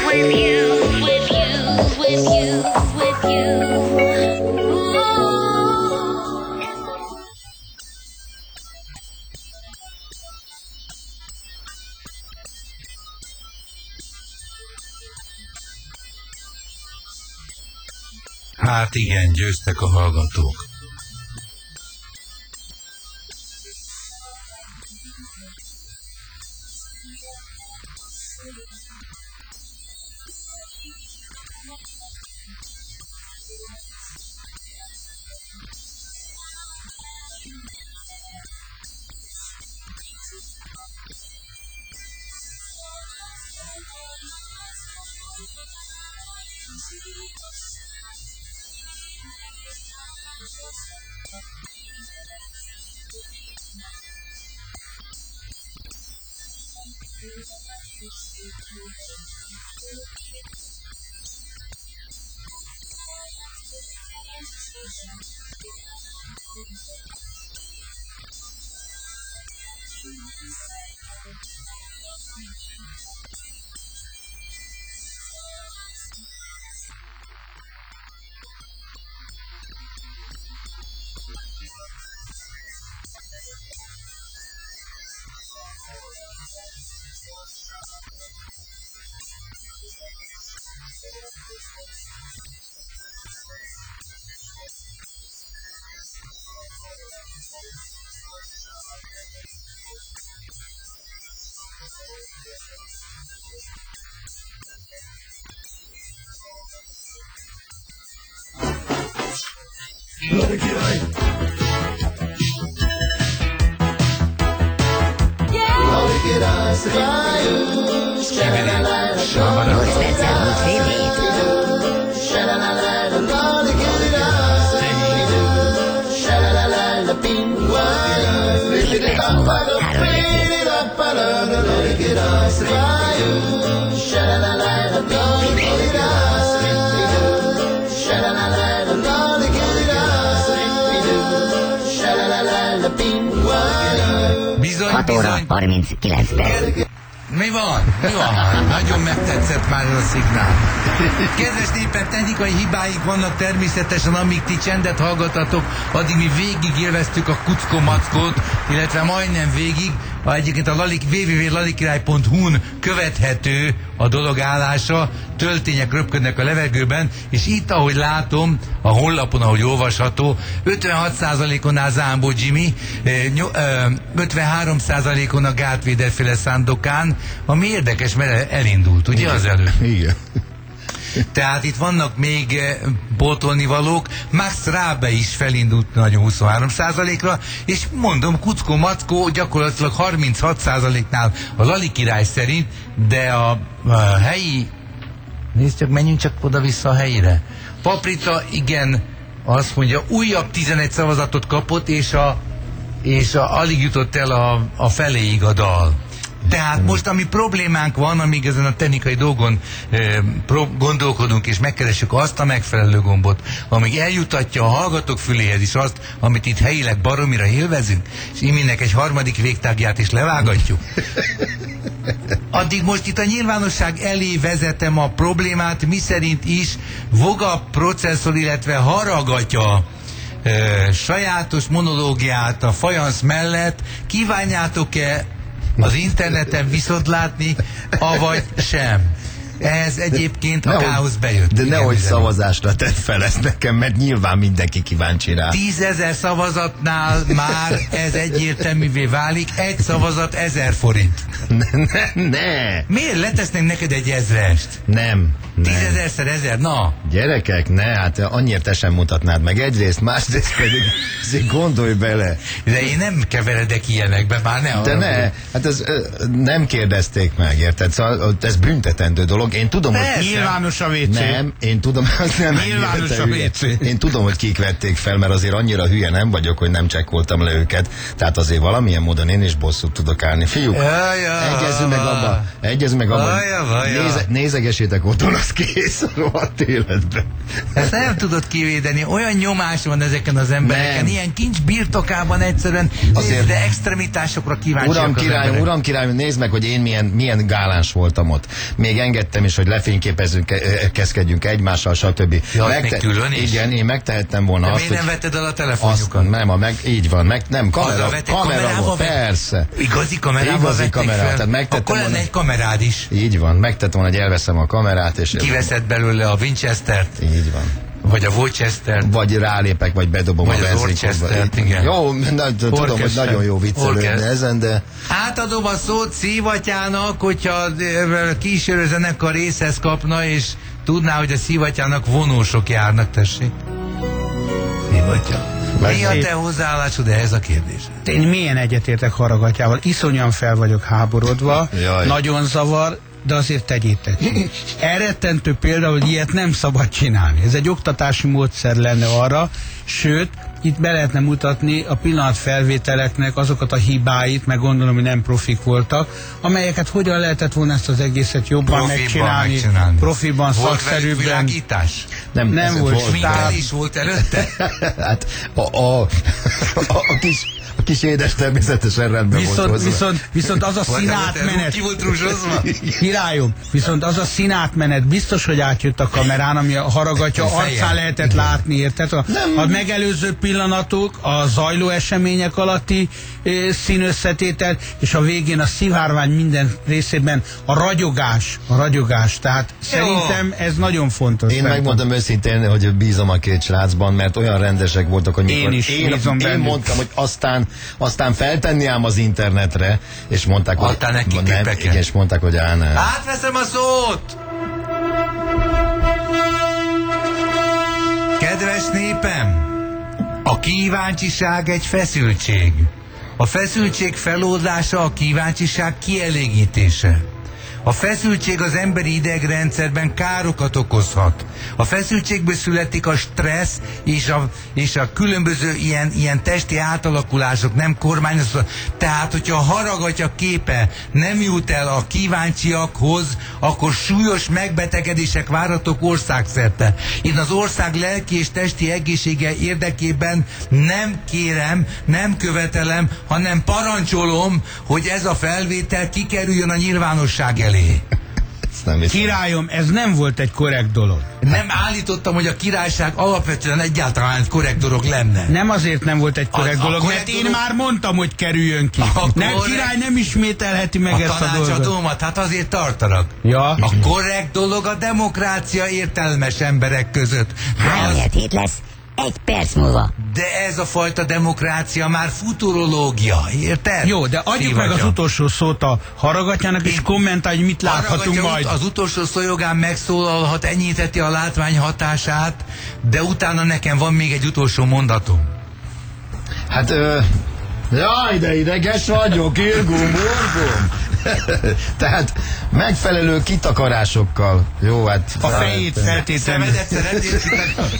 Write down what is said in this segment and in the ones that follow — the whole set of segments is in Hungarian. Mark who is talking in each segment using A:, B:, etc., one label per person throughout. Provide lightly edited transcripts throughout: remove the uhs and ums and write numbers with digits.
A: Hát igen, győztek a hallgatók. Bizony,
B: 6 óra 39 perc.
A: Mi van? Mi van? Nagyon megtetszett már a szignál. Kedves népek, technikai hibáink vannak természetesen, amíg ti csendet hallgatatok, addig mi végig élveztük a kuckó-mackót, illetve majdnem végig. Egyébként a www.lalikirály.hu-n követhető a dolog állása, töltények röpködnek a levegőben, és itt, ahogy látom, a honlapon, ahogy olvasható, 56%-on áll Zámbó Jimmy, 53%-on a Gátvéderféle Szándokán, ami érdekes, mert elindult, ugye az előtt?
C: Igen.
A: Tehát itt vannak még pótolnivalók. Max Rabe is felindult nagyon 23%-ra, és mondom, Kuckó-Mackó gyakorlatilag 36%-nál a Lali király szerint, de a helyi, nézd csak, menjünk csak oda-vissza a helyére. Paprita, igen, azt mondja, újabb 11 szavazatot kapott, és alig jutott el a feléig a dal. Tehát most, ami problémánk van, amíg ezen a technikai dolgon gondolkodunk, és megkeressük azt a megfelelő gombot, amíg eljutatja a hallgatók füléhez is azt, amit itt helyileg baromira élvezünk, és iminek egy harmadik végtágját is levágatjuk. Addig most itt a nyilvánosság elé vezetem a problémát, miszerint is Voga processzor, illetve haragatja sajátos monológiát a fajansz mellett. Kívánjátok-e az interneten viszont látni, avagy sem? Ez egyébként a káosz bejött.
C: De nehogy szavazásra tedd fel ezt nekem, mert nyilván mindenki kíváncsi rá.
A: 10 000 szavazatnál már ez egyértelművé válik, egy szavazat 1000 forint.
C: Ne.
A: Miért letesznek neked egy 1000-est?
C: Nem.
A: 10 000-szer 1000, na.
C: Gyerekek, ne, hát annyira te sem mutatnád meg. Egyrészt, másrészt pedig gondolj bele.
A: De én nem keveredek ilyenekbe, már ne.
C: De ne, hát ez nem kérdezték meg, érted? Szóval ez büntetendő dolog. Én tudom, hogy...
D: Nyilvános a WC.
C: Nem, én tudom, az nem
D: Nyilvános a WC.
C: Én tudom, hogy kik vették fel, mert azért annyira hülye nem vagyok, hogy nem csekkoltam le őket. Tehát azért valamilyen módon én is bosszút tudok állni. Fiúk, egyezünk meg abba. Nézegessétek otthon, az kész a rohadt életben.
A: Ezt nem tudod kivédeni. Olyan nyomás van ezeken az embereken. Nem. Ilyen kincs birtokában egyszerűen azért, de extremitásokra kíváncsiak
C: Uram király, nézd meg, hogy én milyen gáláns voltam ott. Még engedtem megtehettem is, hogy lefényképezzünk, kezdkedjünk egymással, stb.
A: Ja, még külön is?
C: Igen, én megtehettem volna
A: de
C: azt,
A: miért nem vetted el a telefonjukat?
C: így van, nem, kamera volt, persze.
A: Igazi kamerával vették fel? Akkor lenne egy kamerád is.
C: Így van, megtettem volna, hogy elveszem a kamerát, és...
A: Kiveszed belőle a Winchestert?
C: Így van.
A: Vagy a Worcestert?
C: Vagy rálépek, vagy a benzinkóba.
A: Igen.
C: Jó, tudom, hogy nagyon jó viccelődni ezen, de...
A: Átadom a szót Szívatyának, hogyha kísérőzenek a részhez kapna, és tudná, hogy a Szívatyának vonósok járnak, tessék. Szívatya. Mi a te hozzáállásod ehhez a kérdéshez?
E: Én milyen egyetértek Haragatyával. Iszonyan fel vagyok háborodva, nagyon zavar, de azért tegyétek. Elrettentő példa, hogy ilyet nem szabad csinálni. Ez egy oktatási módszer lenne arra, sőt, itt be lehetne mutatni a pillanatfelvételeknek azokat a hibáit, meg gondolom, hogy nem profik voltak, amelyeket hogyan lehetett volna ezt az egészet jobban megcsinálni. Profiban, szakszerűbben.
A: Volt világítás?
E: Nem volt.
A: Sminkelés volt előtte?
C: Hát a kis édes természetesen rendben volt hozzá.
E: Viszont az a színátmenet...
A: Ki volt rúzsozva?
E: Királyom, viszont az a színátmenet biztos, hogy átjött a kamerán, ami a Haragatya arcán lehetett látni, érted? A megelőző pillanatok, a zajló események alatti színösszetétel, és a végén a szivárvány minden részében a ragyogás. Tehát szerintem ez nagyon fontos.
C: Én megmondom őszintén, hogy bízom a két srácban, mert olyan rendesek voltak, hogy én mondtam, hogy aztán feltenni ám az internetre, és mondták, hogy és mondták, hogy nem.
A: Átveszem a szót! Kedves népem, a kíváncsiság egy feszültség. A feszültség feloldása a kíváncsiság kielégítése. A feszültség az emberi idegrendszerben károkat okozhat. A feszültségből születik a stressz és a különböző ilyen testi átalakulások, nem kormányozva. Tehát, hogyha a Haragatya képe nem jut el a kíváncsiakhoz, akkor súlyos megbetegedések várhatók országszerte. Én az ország lelki és testi egészsége érdekében nem kérem, nem követelem, hanem parancsolom, hogy ez a felvétel kikerüljön a nyilvánosság elé.
E: Királyom, ez nem volt egy korrekt dolog.
A: Nem állítottam, hogy a királyság alapvetően egyáltalán egy korrekt dolog lenne.
E: Nem azért nem volt egy korrekt dolog, mert én már mondtam, hogy kerüljön ki. Nem, király nem ismételheti meg ezt a dolgot.
A: A tanácsadómat, hát azért tartanak.
E: Ja.
A: A korrekt dolog a demokrácia értelmes emberek között.
B: 3-7 lesz. 1 perc múlva.
A: De ez a fajta demokrácia már futurológia, érted?
E: Jó, de adjuk meg az utolsó szót a Haragatyának, és kommentálj, hogy mit láthatunk majd.
A: Az utolsó szó jogán megszólalhat, enyhítheti a látvány hatását, de utána nekem van még egy utolsó mondatom.
C: Hát, jaj, de ideges vagyok, irgum-urgum. Tehát megfelelő kitakarásokkal. Jó, hát...
E: A fejét feltétlenül.
A: Szemedet szeretnél kitakarni?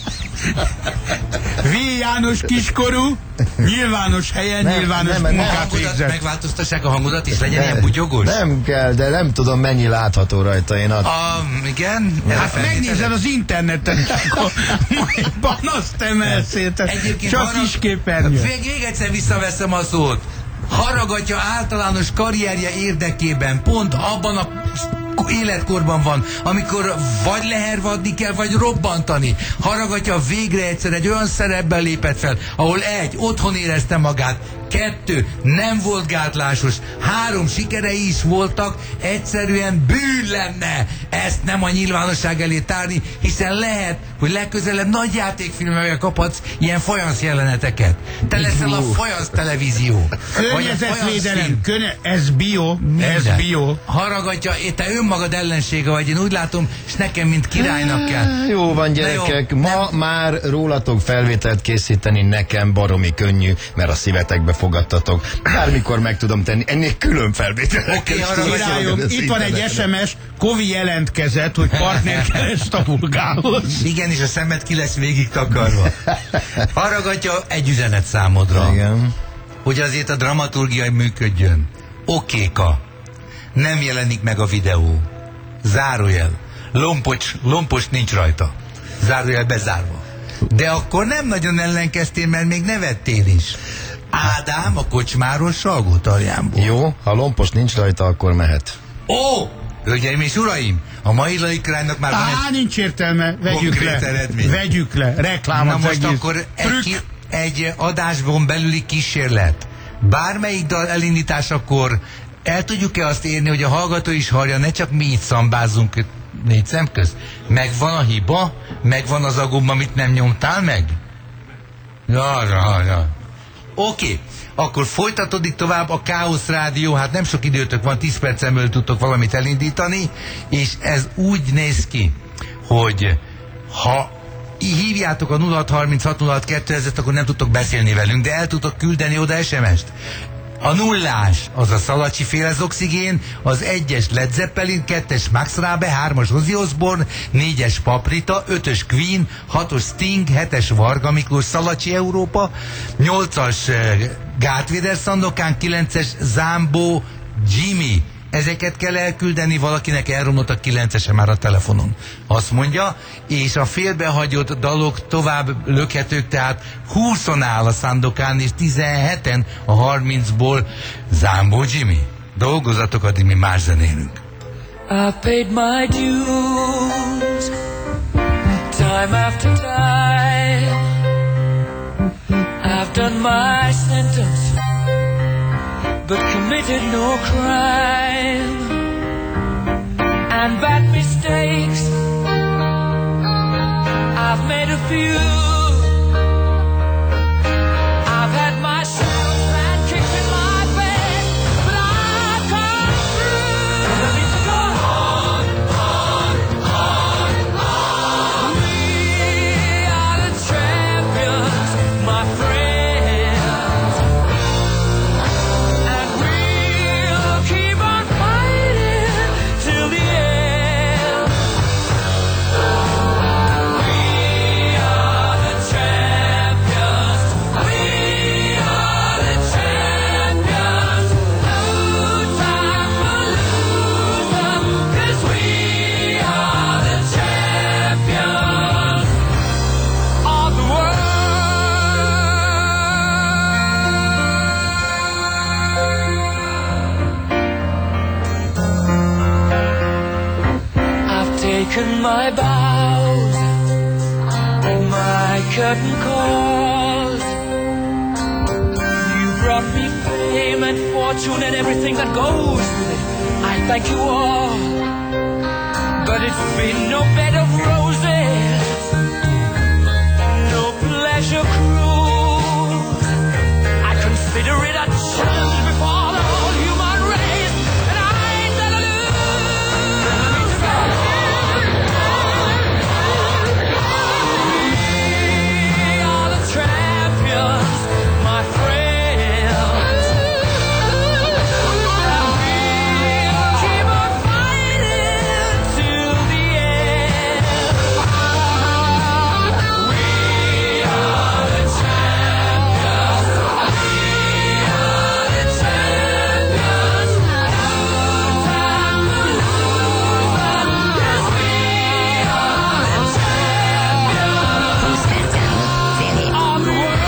E: V. János kiskorú, nyilvános helyen, nyilvános munkát végzett.
A: Megváltoztassák a hangodat, és legyen ilyen bugyogos?
C: Nem kell, de nem tudom, mennyi látható rajta.
A: Igen?
E: Hát megnézed az interneten, akkor majd azt emelsz, csak kisképernyő.
A: Még egyszer visszaveszem a szót. Haragatya általános karrierje érdekében pont abban a életkorban van, amikor vagy lehervadni kell, vagy robbantani. Haragatya végre egyszer egy olyan szerepben lépett fel, ahol 1. otthon érezte magát, 2. nem volt gátlásos, 3. sikerei is voltak, egyszerűen bűn lenne ezt nem a nyilvánosság elé tárni, hiszen lehet, hogy legközelebb nagy játékfilmekkel kaphatsz ilyen fajansz jeleneteket. Te leszel a fajansz televízió.
E: Környezetvédelem, ez bio, ez bio.
A: Haragatya, te önmagad ellensége vagy, én úgy látom, és nekem, mint királynak kell.
C: Jó van, gyerekek, ma már rólatok felvételt készíteni nekem baromi könnyű, mert a szívetekbe fogadtatok. Bármikor meg tudom tenni, ennél külön felvételekkel.
E: Királyom, itt van egy SMS, Kovi jelentkezett, hogy partner kerest a Vulgához.
A: Igen, és a szemed ki lesz végig takarva. Haragatya, egy üzenet számodra.
C: Igen.
A: Hogy azért a dramaturgia működjön. Okéka. Nem jelenik meg a videó. Zárójel. Lompos nincs rajta. Zárójel bezárva. De akkor nem nagyon ellenkeztél, mert még nevettél is. Ádám a kocsmáros Salgótarjánból.
C: Jó, ha lompos nincs rajta, akkor mehet.
A: Ó! Hölgyeim és uraim, a mai laikránynak már van
E: nincs értelme, vegyük le, reklám az
A: most
E: egész.
A: Akkor egy adásban belüli kísérlet. Bármelyik dal elindításakor el tudjuk-e azt érni, hogy a hallgató is hallja, ne csak mi itt szambázzunk négy szem közt? Megvan a hiba? Megvan az a gomba, amit nem nyomtál meg? Ja. Oké. Akkor folytatódik tovább a Káosz Rádió, hát nem sok időtök van, 10 percemből tudtok valamit elindítani, és ez úgy néz ki, hogy ha hívjátok a 0636062000-et, akkor nem tudtok beszélni velünk, de el tudtok küldeni oda SMS-t. A 0-ás az a Szalacsi féle oxigén, az 1-es Led Zeppelin, 2-es Max Rabe, 3-as Ozzy Osbourne, 4-es Paprita, 5-ös Queen, 6-os Sting, 7-es Varga Miklós Szalacsi Európa, 8-as Gátvéder Szandokán, 9-es Zámbó Jimmy. Ezeket kell elküldeni, valakinek elromlott a 9-ese már a telefonon. Azt mondja, és a félbehagyott dalok tovább lökhetők, tehát 20-on áll a Szandokán, és 17-en a 30-ból Zámbó Jimmy. Dolgozatok, addig mi más zenélünk.
F: I paid my dues, time after time. I've done my sentence, but committed no crime. And bad mistakes, I've made a few. I've had my shells and kicked in my bed, but I've come through. And I need to go on. We are the champions, my friends. My bows, my curtain calls. You brought me fame and fortune and everything that goes with it. I thank you all, but it's been no bed of roses, no pleasure cruise. I consider it a challenge before the whole human race, and I ain't gonna lose. My friends, and we'll keep on fighting till the end. We are the champions. We are the champions. No time to lose them, 'cause we are the champions.
B: Who's that down? Feel it.
F: Of the world.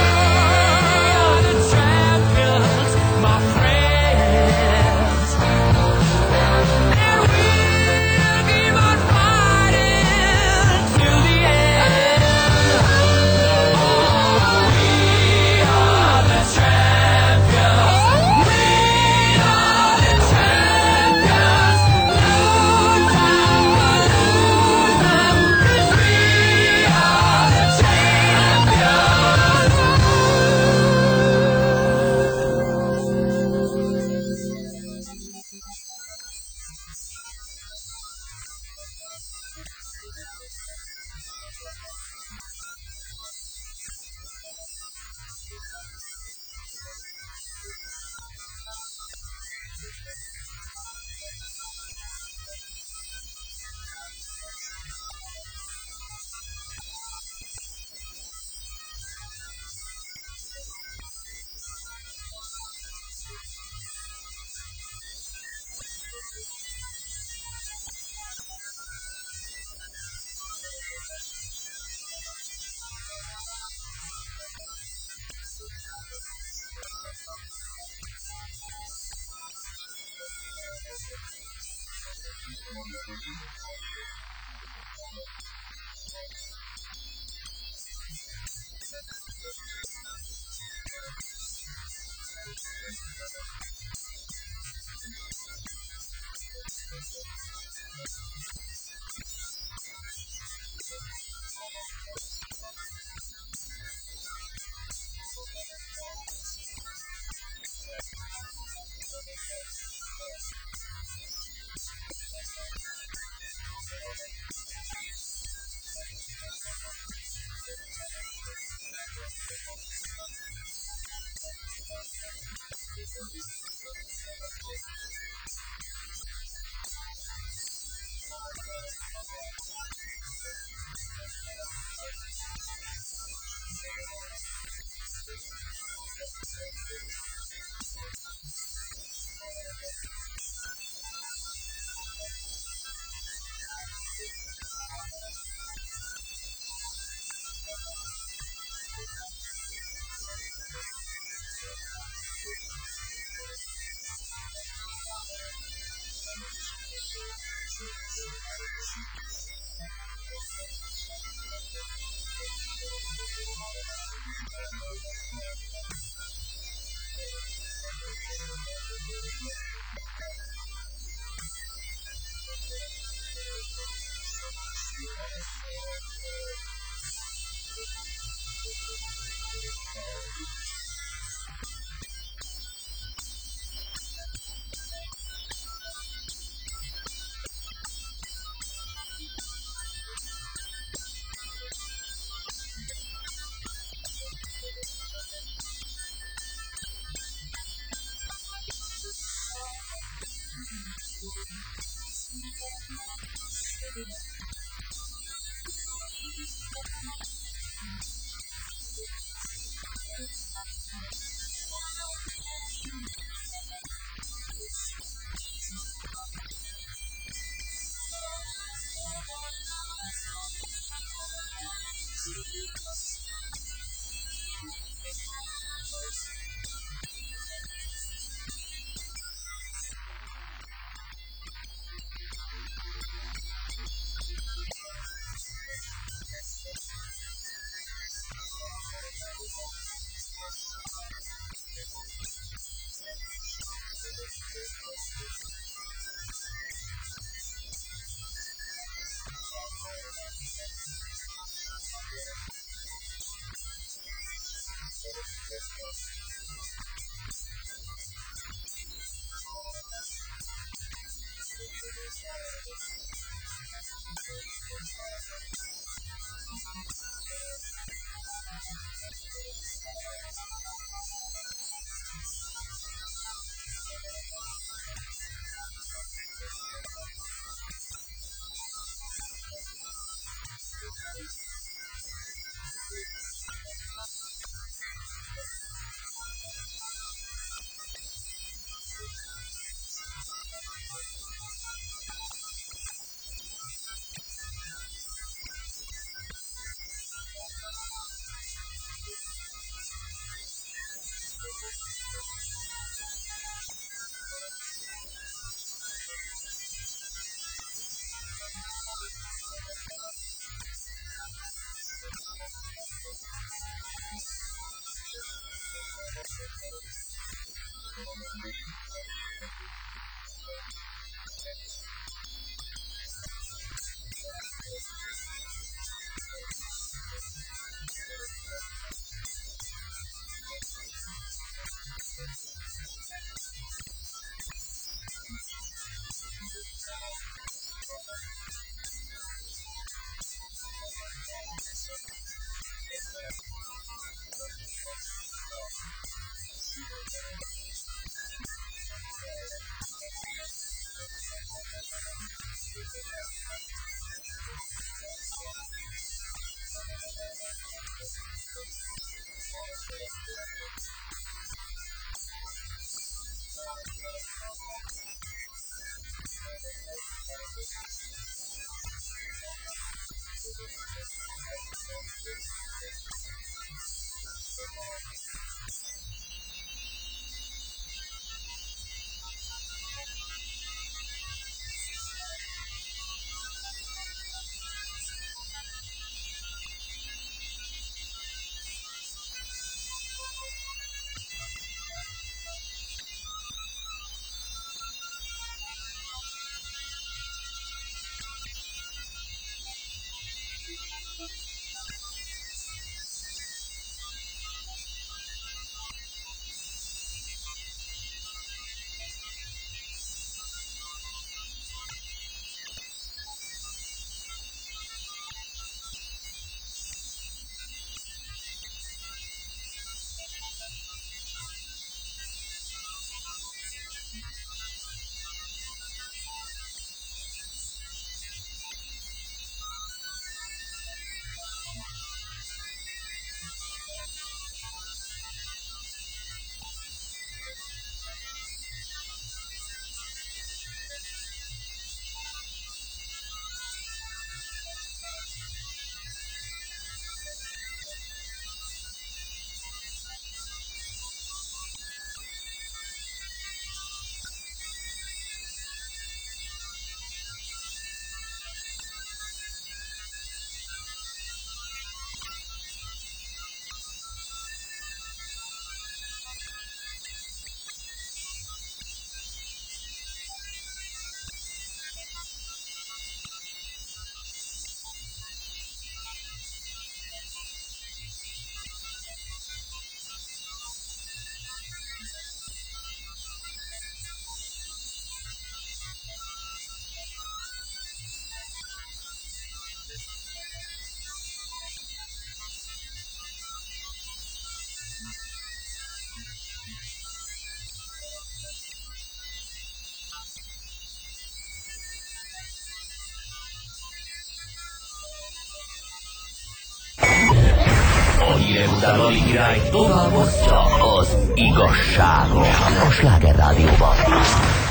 B: hírek után Lali király tovább osztja az igazságot a Sláger Rádióban.